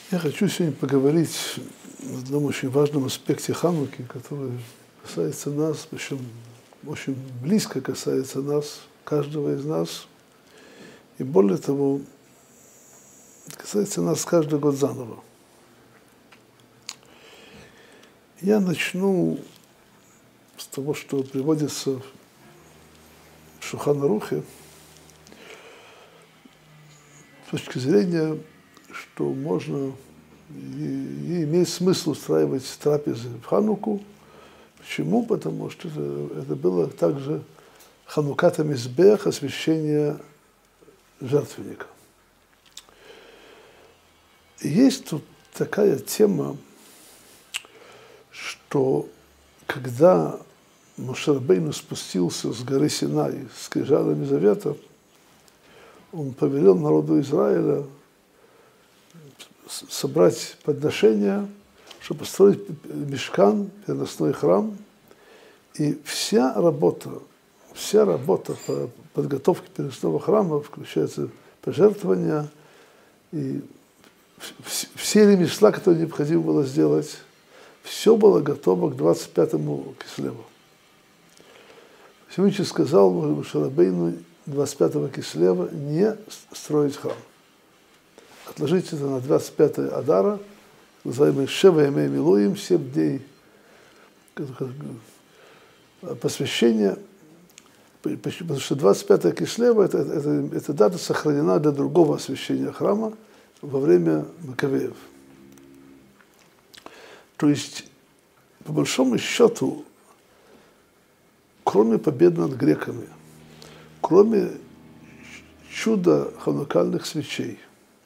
Я хочу сегодня поговорить о одном очень важном аспекте Хануки, который касается нас, причем очень близко касается нас, каждого из нас. И более того, касается нас каждый год заново. Я начну с того, что приводится в Шулхан Арухе, с точки зрения, что можно и имеет смысл устраивать трапезы в Хануку. Почему? Потому что это было также Ханукат ха-Мизбех, освящение жертвенника. И есть тут такая тема, что когда Моше Рабейну спустился с горы Синай с скрижалями завета, он повелел народу Израиля собрать подношения, чтобы построить мишкан, переносной храм. И вся работа по подготовке переносного храма, включается пожертвования и все ремесла, которые необходимо было сделать, все было готово к 25-му Кислеву. Всевышний сказал Моше Рабейну 25-го Кислева не строить храм. Отложить это на 25-е Адара, называемый Шева Ямей Милуим, 7 дней посвящения, потому что 25-е Кислева эта дата сохранена для другого освящения храма во время Маковеев. То есть, по большому счету, кроме победы над греками, кроме чуда ханукальных свечей,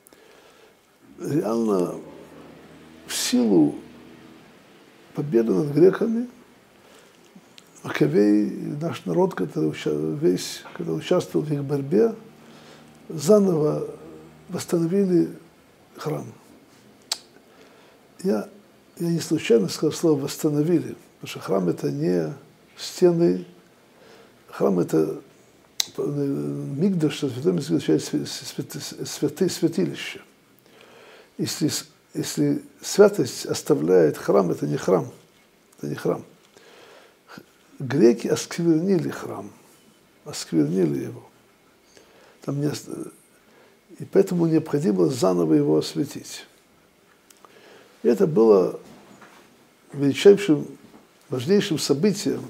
реально в силу победы над греками Маковеи, наш народ, который участвовал в их борьбе, заново восстановили храм. Я не случайно сказал слово «восстановили», потому что храм – это не стены, храм – это мигдаш, что святой означает святилище. Если святость оставляет храм, это не храм. Это не храм. Греки осквернили храм, осквернили его. И поэтому необходимо заново его осветить. И это было величайшим, важнейшим событием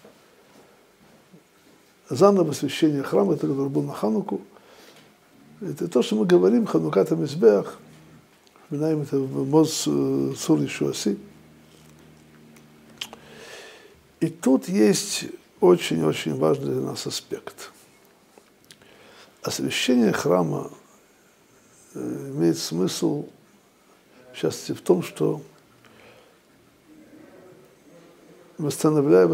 заново освящения храма, это который был на Хануку. Это то, что мы говорим, Ханукат ха-Мизбех, вспоминаем это в Моз Цур Ешуаси. И тут есть очень-очень важный для нас аспект. Освящение храма имеет смысл, в частности, в том, что восстанавливая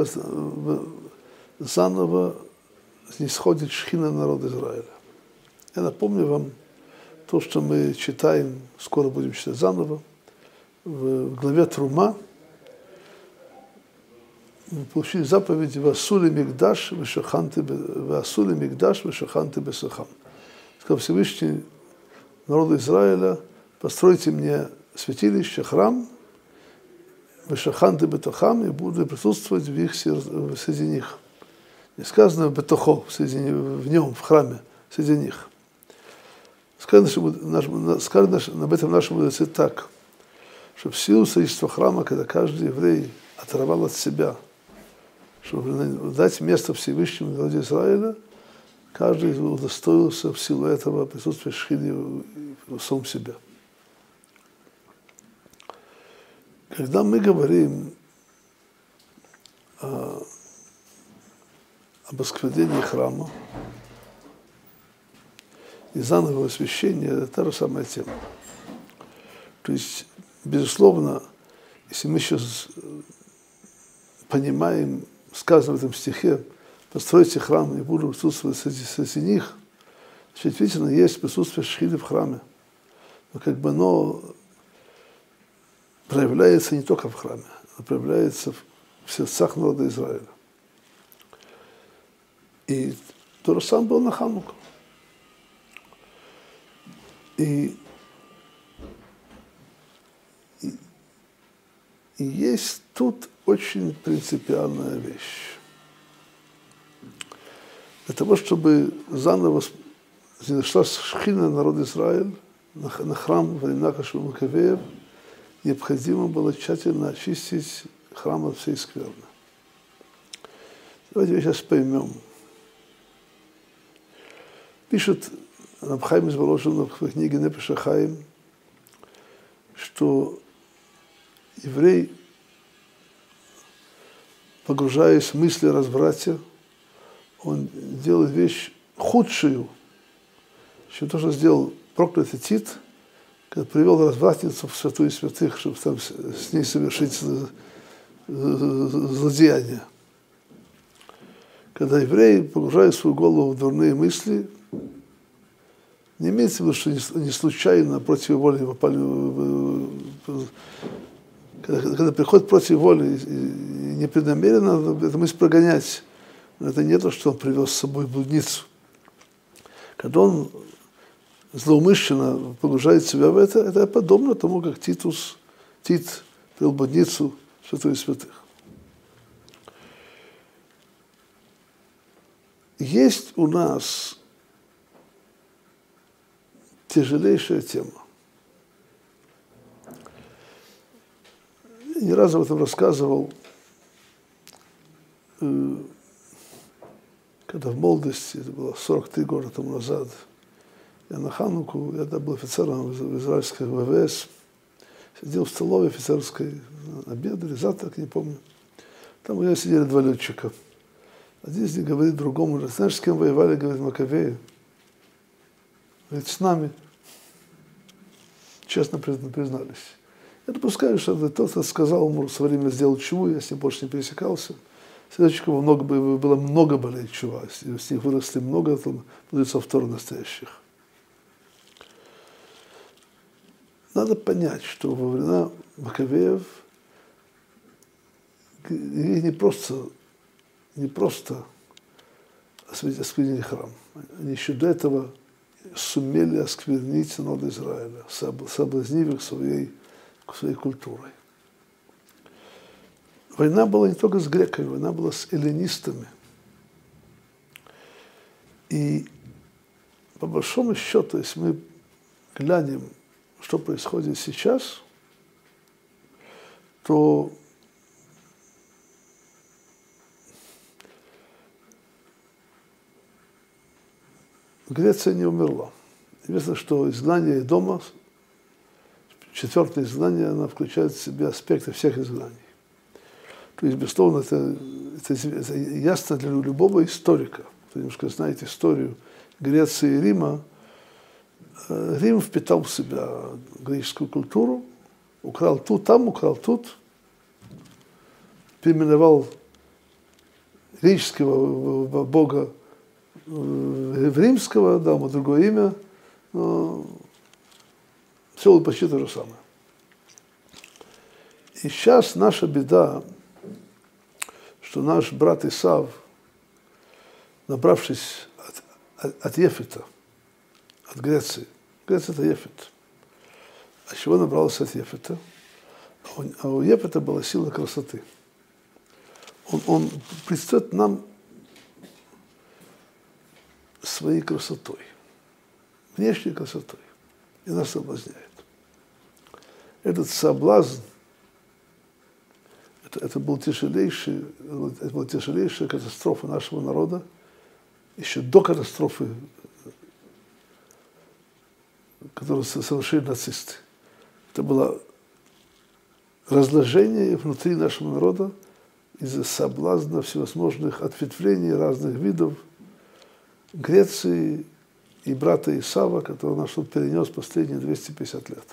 заново снисходит шхина народа Израиля. Я напомню вам то, что мы читаем, скоро будем читать заново, в главе Трума. Мы получили заповедь «Васули мигдаш вешаханты бесахам». Сказал Всевышний народу Израиля: постройте мне святилище, храм, вешаханты бетахам, и буду присутствовать среди них. Не сказано бетахо, в нем, в храме, среди них. Сказано об этом нашему мудрецы так, что в силу строительства храма, когда каждый еврей оторвал от себя, чтобы дать место Всевышнему народу Израиля, каждый удостоился в силу этого присутствия шхины в самом себе. Когда мы говорим об осквернении храма и заново освящение, это та же самая тема. То есть, безусловно, если мы сейчас понимаем, сказано в этом стихе, постройте храм и буду присутствовать среди них, действительно есть присутствие шхины в храме. Но как бы оно проявляется не только в храме, а проявляется в сердцах народа Израиля. И то же самое было на Хануку. И И есть тут очень принципиальная вещь. Для того, чтобы заново зашла шхина народа Израиля на храм во времена Кашуа Маккавеев, необходимо было тщательно очистить храм от всей скверны. Давайте мы сейчас поймем. Пишет Рав Хаим из Воложина в книге Нефеш ха-Хаим, что еврей, погружаясь в мысли о разврате, он делает вещь худшую, чем то, что сделал проклятый Тит, когда привел развратницу в святую святых, чтобы там с ней совершить злодеяние. Когда еврей погружает свою голову в дурные мысли, не имеется в виду, что не случайно против воли попали, когда приходит против воли и непреднамеренно, эту мысль прогонять. Но это не то, что он привез с собой блудницу. Когда он злоумышленно погружает себя в это подобно тому, как Тит привел блудницу в святую святых. Есть у нас тяжелейшая тема. Я не раз об этом рассказывал, когда в молодости, это было 43 года тому назад, я на Хануку, я был офицером в израильской ВВС, сидел в столовой офицерской, обедали, завтрак, не помню. Там у меня сидели два летчика. Один из них говорит другому: знаешь, с кем воевали, говорит, Маккавеи? Говорит, с нами. Честно признались. Я допускаю, что тот, кто сказал ему, в свое время сделал чуву, я с ним больше не пересекался. Следующего было много болей чува, с них выросли много мудрецов Торы настоящих. Надо понять, что во времена Маккавеев не просто осквернили храм. Они еще до этого сумели осквернить народ Израиля, соблазнив их своей культурой. Война была не только с греками, война была с эллинистами. И по большому счету, если мы глянем, что происходит сейчас, то Греция не умерла. Известно, что изгнание дома, четвертое изгнание, оно включает в себя аспекты всех изгнаний. То есть, безусловно, это ясно для любого историка. Кто немножко знает историю Греции и Рима. Рим впитал в себя греческую культуру, украл тут, там, украл тут, переименовал греческого бога в римского, дал ему другое имя, но все было почти то же самое. И сейчас наша беда, что наш брат Исав, набравшись от Ефета, от Греции, Греция – это Ефет. А чего набрался от Ефета? А у Ефета была сила красоты. Он предстает нам своей красотой, внешней красотой, и нас соблазняет. Этот соблазн, это была тяжелейшая катастрофа нашего народа, еще до катастрофы, которую совершили нацисты. Это было разложение внутри нашего народа из-за соблазна всевозможных ответвлений разных видов Греции и брата Исава, который наш суд перенес последние 250 лет.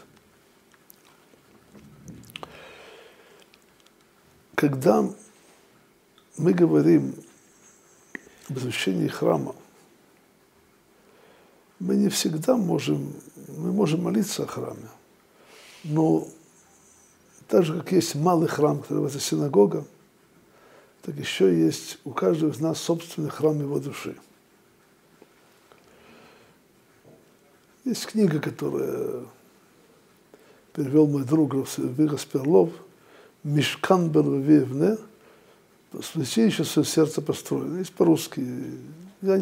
Когда мы говорим об освящении храма, мы не всегда можем молиться о храме, но так же, как есть малый храм, который называется синагога, так еще есть у каждого из нас собственный храм его души. Есть книга, которая перевел мой друг Вика Сперлов, «Мишкан бен вевне», святилище в свое сердце построено. Есть по-русски. Я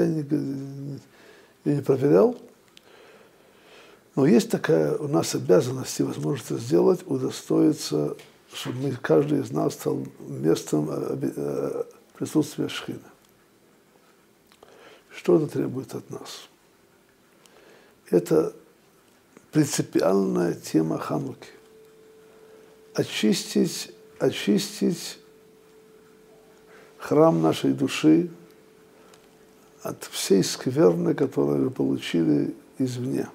не проверял. Но есть такая у нас обязанность и возможность это сделать, удостоиться, чтобы каждый из нас стал местом присутствия Шхины. Что это требует от нас? Это принципиальная тема Хануки. Очистить храм нашей души от всей скверны, которую мы получили извне.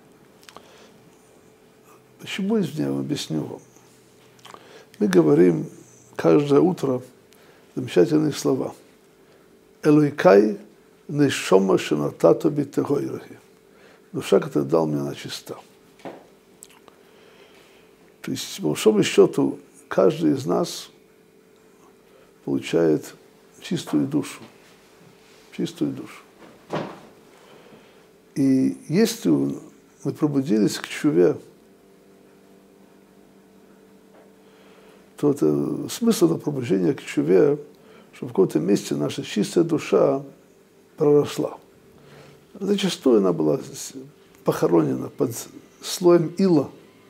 Почему извне? Я объясню вам. Мы говорим каждое утро замечательные слова. Элойкай нешома шенатато битегойрахи. Душа, которую дал мне, она чиста. То есть, по большому счету, каждый из нас получает чистую душу. Чистую душу. И если мы пробудились к чуве, то это смысл этого пробуждения к чуве, что в каком-то месте наша чистая душа проросла. Зачастую она была похоронена под слоем ила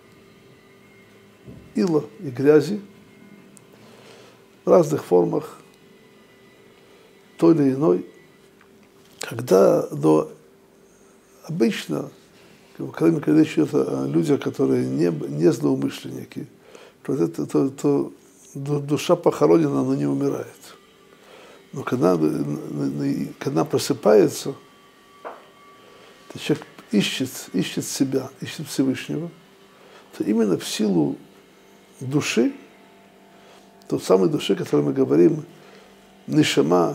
и грязи в разных формах, той или иной. Когда обычно, когда речь идет о людях, которые не злоумышленники, то душа похоронена, но не умирает. Но когда просыпается, то человек ищет себя, ищет Всевышнего, то именно в силу души, той самой души, о которой мы говорим, нишама,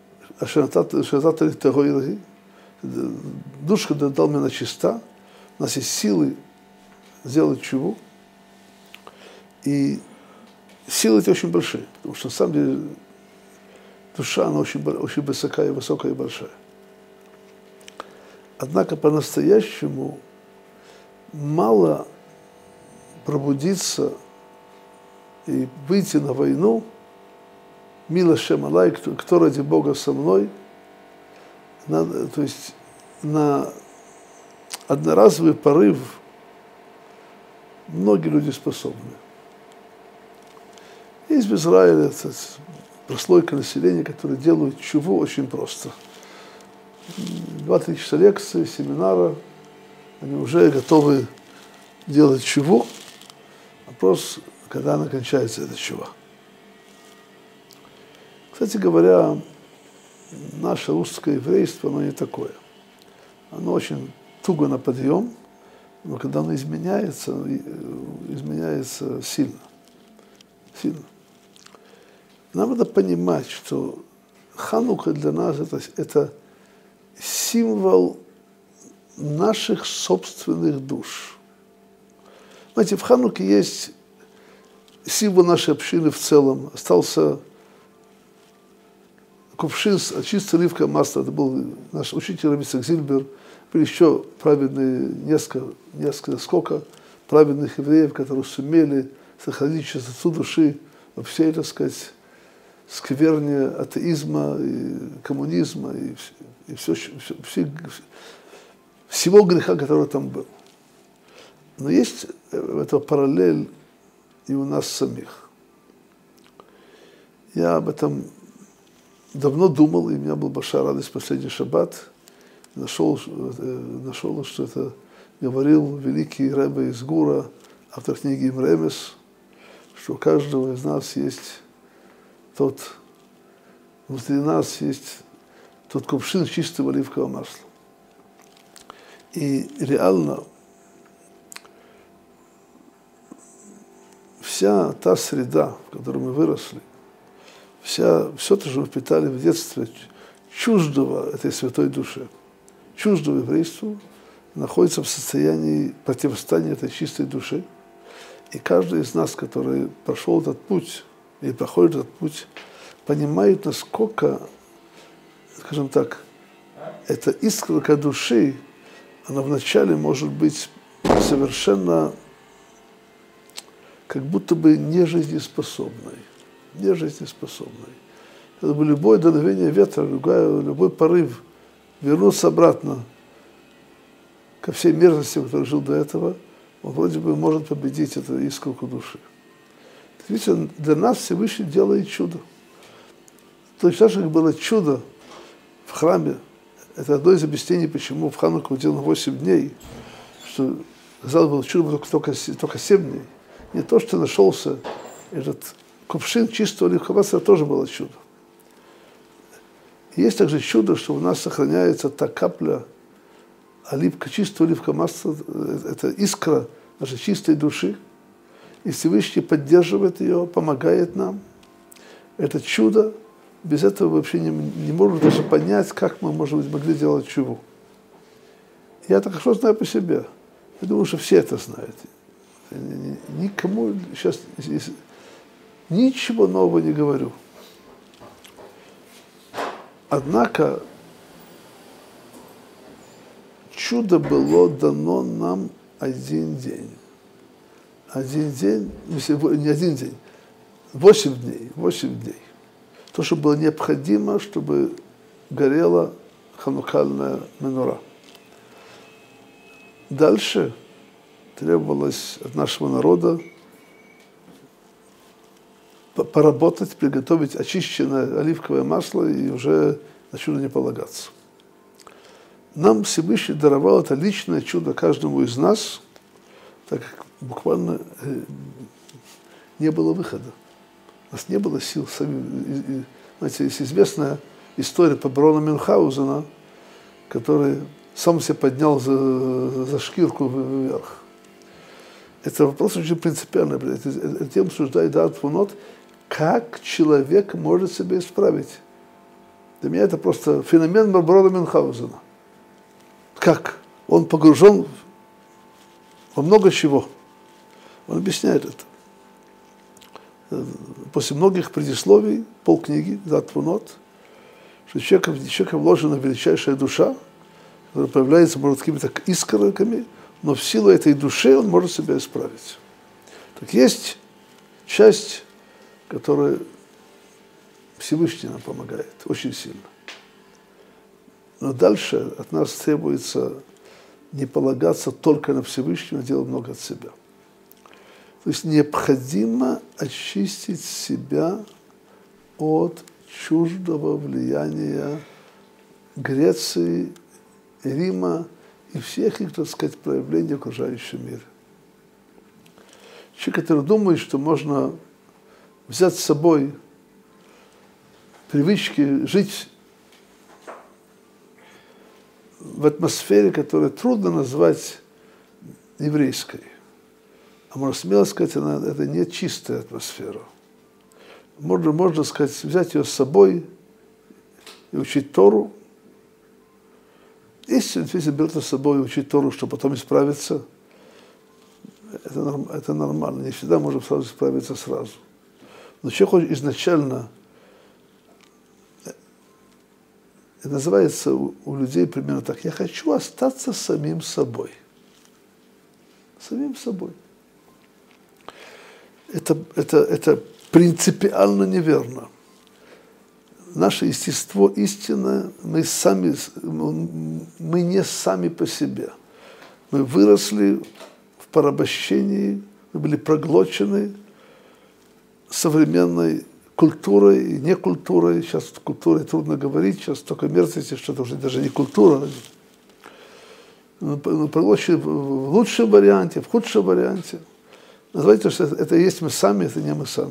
душа, которая дал мне, она чиста, у нас есть силы сделать чуву, и силы эти очень большие, потому что на самом деле душа, она очень высокая и большая. Однако по-настоящему мало пробудиться и выйти на войну, мила Шем Алай, кто ради Бога со мной, то есть на одноразовый порыв многие люди способны. Есть в Израиле прослойка населения, которые делают чуву очень просто. 2-3 часа лекции, семинара, они уже готовы делать чуву. Вопрос, когда она кончается, эта чува. Кстати говоря, наше русское еврейство, оно не такое. Оно очень туго на подъем, но когда оно изменяется сильно. Сильно. Нам надо понимать, что Ханука для нас это символ наших собственных душ. Знаете, в Хануке есть символ нашей общины в целом. Остался кувшин с чистой оливковое масло. Это был наш учитель Рабицак Зильбер. Были еще праведные, несколько праведных евреев, которые сумели сохранить чистоту души во всей, так сказать, скверне атеизма, и коммунизма, и всего греха, который там был. Но есть это параллель и у нас самих. Я об этом давно думал, и у меня была большая радость в последний шаббат. Нашел, что это говорил великий Ребе из Гура, автор книги Имремес, что у каждого из нас есть внутри нас есть тот кувшин чистого оливкового масла. И реально вся та среда, в которой мы выросли, все то, что мы впитали в детстве, чуждого этой святой душе, чуждого еврейству, находится в состоянии противостояния этой чистой души. И каждый из нас, который прошел этот путь, или проходит этот путь, понимает, насколько, скажем так, эта искорка души, она вначале может быть совершенно как будто бы нежизнеспособной. Нежизнеспособной. Это бы любое дуновение ветра, любой порыв вернуться обратно ко всей мерзости, в которой жил до этого, он вроде бы может победить эту искорку души. Видите, для нас Всевышний делает чудо. Точно так же, как было чудо в храме. Это одно из объяснений, почему в Хануку делано 8 дней, что, казалось бы, чудо было только 7 дней. Не то, что нашелся этот кувшин чистого оливкового масла, тоже было чудо. И есть также чудо, что у нас сохраняется та капля чистого оливкового масла, это искра нашей чистой души, и Всевышний поддерживает ее, помогает нам. Это чудо. Без этого вообще не можем даже понять, как мы, может быть, могли делать чуву. Я так хорошо знаю по себе. Я думаю, что все это знают. Никому сейчас ничего нового не говорю. Однако чудо было дано нам один день. Один день, не один день, 8 дней. 8 дней. То, что было необходимо, чтобы горела ханукальная менура. Дальше требовалось от нашего народа поработать, приготовить очищенное оливковое масло и уже на чудо не полагаться. Нам Всевышний даровал это личное чудо каждому из нас, так как буквально не было выхода. У нас не было сил самим. Знаете, есть известная история по барону Мюнхгаузена, который сам себя поднял за шкирку вверх. Это вопрос очень принципиальный. Эта тема обсуждает Даат Твунот, как человек может себя исправить. Для меня это просто феномен барона Мюнхгаузена. Как? Он погружен во много чего. Он объясняет это. После многих предисловий, полкниги, Даат Твунот, что человека вложена величайшая душа, которая появляется, может, какими-то искорками, но в силу этой души он может себя исправить. Так есть часть, которая Всевышний нам помогает очень сильно. Но дальше от нас требуется не полагаться только на Всевышнего, а делать много от себя. То есть необходимо очистить себя от чуждого влияния Греции, Рима и всех их, так сказать, проявлений в окружающем мире. Человек, который думает, что можно взять с собой привычки жить в атмосфере, которую трудно назвать еврейской. А можно смело сказать, это не чистая атмосфера. Можно сказать, взять ее с собой и учить Тору. Если берет с собой и учить Тору, чтобы потом исправиться, это нормально. Не всегда можем сразу исправиться сразу. Но человек изначально, это называется у людей примерно так: я хочу остаться самим собой. Самим собой. Это принципиально неверно. Наше естество истинное, мы не сами по себе. Мы выросли в порабощении, мы были проглочены современной культурой и некультурой. Сейчас культурой трудно говорить, сейчас только мерзости, что это уже даже не культура. Мы проглочены в лучшем варианте, в худшем варианте. Называйте, что это есть мы сами, это не мы сами.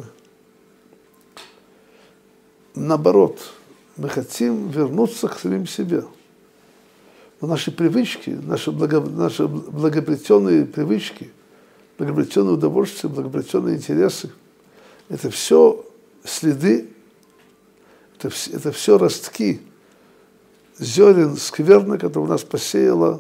Наоборот, мы хотим вернуться к самим себе. Но наши привычки, наши благоприятные привычки, благоприятные удовольствия, благоприятные интересы, это все следы, это все ростки зерен скверны, которые у нас посеяла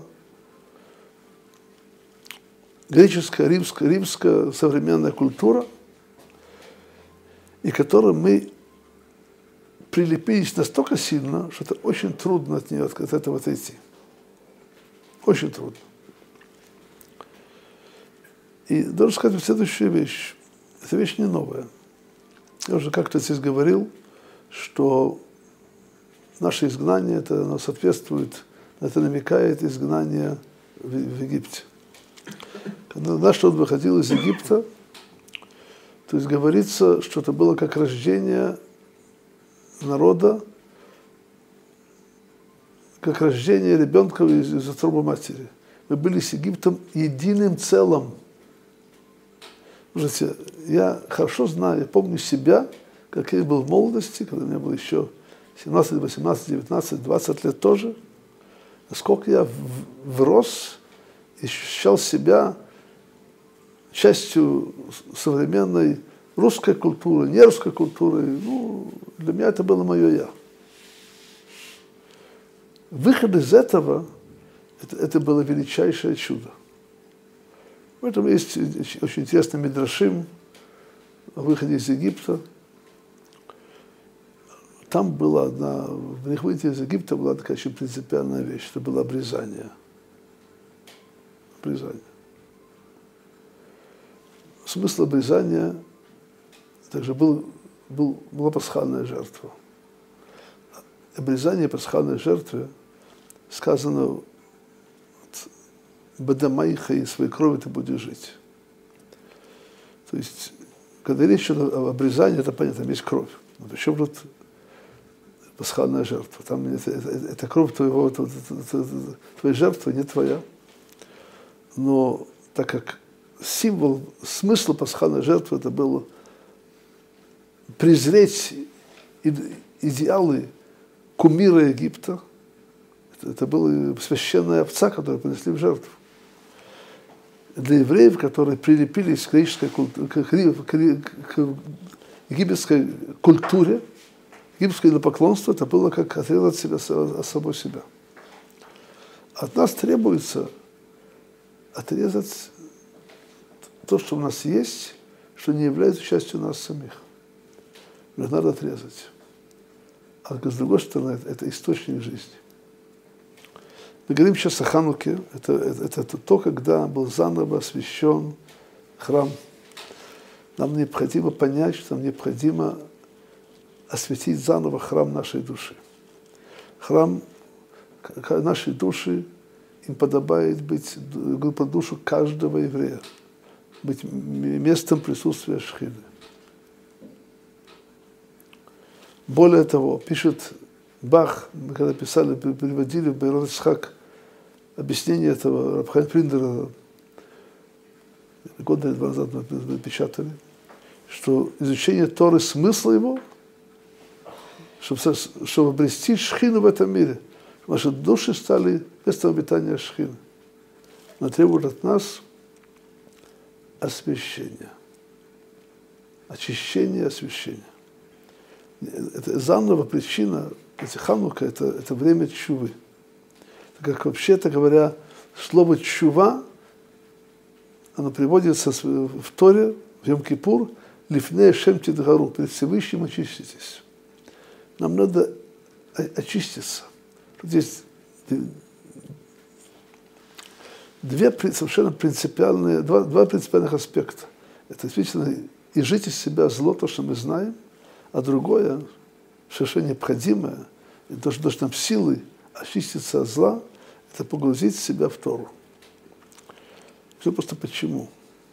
греческая, римская современная культура, и к которой мы прилепились настолько сильно, что это очень трудно от нее, от этого отойти. Очень трудно. И должен сказать следующую вещь. это вещь не новая. Я уже как-то здесь говорил, что наше изгнание, это оно соответствует, это намекает изгнание в Египте. Когда наш народ выходил из Египта, то есть говорится, что это было как рождение народа, как рождение ребенка из утробы матери. Мы были с Египтом единым целым. Слушайте, я хорошо знаю, я помню себя, как я был в молодости, когда мне было еще 17, 18, 19, 20 лет тоже, насколько я врос и ощущал себя частью современной русской культуры, не русской культуры. Ну, для меня это было мое «я». Выход из этого, это было величайшее чудо. В этом есть очень интересный мидрашим о выходе из Египта. Там была в выходе из Египта была такая очень принципиальная вещь, это было обрезание. Обрезание. Смысл обрезания также была пасхальная жертва. Обрезание пасхальной жертвы сказано «Бадамайха, и своей крови ты будешь жить». То есть, когда речь идет об обрезании, это понятно, там есть кровь. Но причем тут пасхальная жертва? Там это кровь твоей жертвы, не твоя. Но так как смысл пасхальной жертвы это было презреть идеалы кумира Египта, это была священная овца, которую принесли в жертву. Для евреев, которые прилепились к египетской культуре, египетское идолопоклонство, это было как отрезать себя от самого себя. От нас требуется отрезать то, что у нас есть, что не является частью нас самих. Но надо отрезать. А с другой стороны, это источник жизни. Мы говорим сейчас о Хануке. Это то, когда был заново освящен храм. Нам необходимо понять, что нам необходимо осветить заново храм нашей души. Храм нашей души, им подобает быть, про душу каждого еврея, быть местом присутствия Шхины. Более того, пишет Бах, мы когда писали, переводили в Бейрот Ицхак объяснение этого Раб Хаим Приндера, года или два назад мы печатали, что изучение Торы, смысл его, чтобы обрести Шхину в этом мире, чтобы наши души стали местом обитания Шхины. Но требует от нас освящения, очищения, освящения. Это заново причина, Ханука, это время тшувы. Как вообще-то говоря, слово тшува, оно приводится в Торе, в Йом-Кипур, лифней шем тидгару, перед Всевышним очиститесь. Нам надо очиститься. Тут есть совершенно принципиальные, два принципиальных аспекта. Это действительно и жить из себя зло, то, что мы знаем, а другое, совершенно необходимое, и то, что нам силы очиститься от зла, это погрузить себя в Тору. Все просто почему?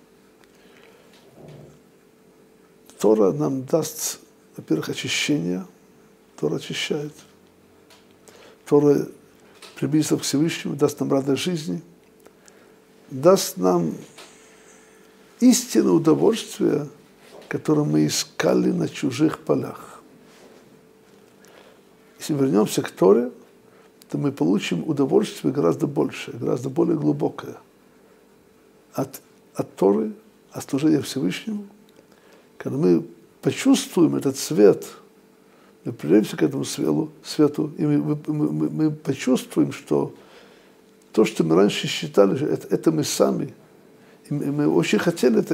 Тора нам даст, во-первых, очищение. Тора очищает. Тора приблизится к Всевышнему, даст нам радость жизни, даст нам истинное удовольствие, которое мы искали на чужих полях. Если вернемся к Торе, то мы получим удовольствие гораздо большее, гораздо более глубокое от Торы, от служения Всевышнему. Когда мы почувствуем этот свет, мы придемся к этому свету, и мы почувствуем, что то, что мы раньше считали, это мы сами. И мы очень хотели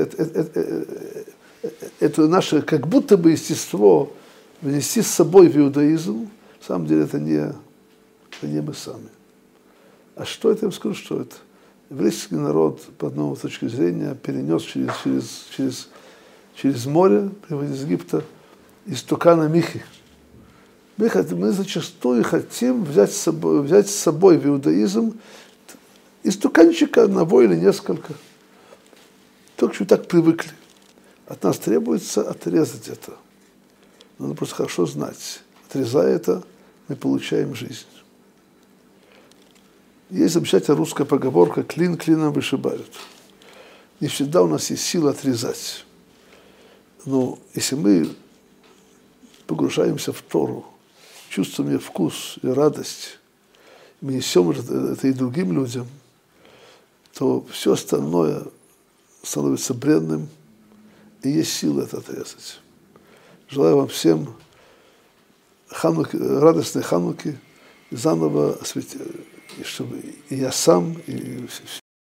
это наше как будто бы естество внести с собой в иудаизм. На самом деле это не мы сами. А что это? Я вам скажу, что это. Еврейский народ, по одной точке зрения, перенес через через море приводить из Египта истукана Михи. Мы зачастую хотим взять с собой в иудаизм истуканчика одного или несколько. Только что так привыкли. От нас требуется отрезать это. Надо просто хорошо знать. Отрезая это, мы получаем жизнь. Есть замечательная русская поговорка «клин клином вышибают». Не всегда у нас есть сила отрезать. Но если мы погружаемся в Тору, чувствуем ее вкус и радость, мы несем это и другим людям, то все остальное становится бренным, и есть сила это отрезать. Желаю вам всем радостной Хануки, заново осветить, чтобы и я сам, и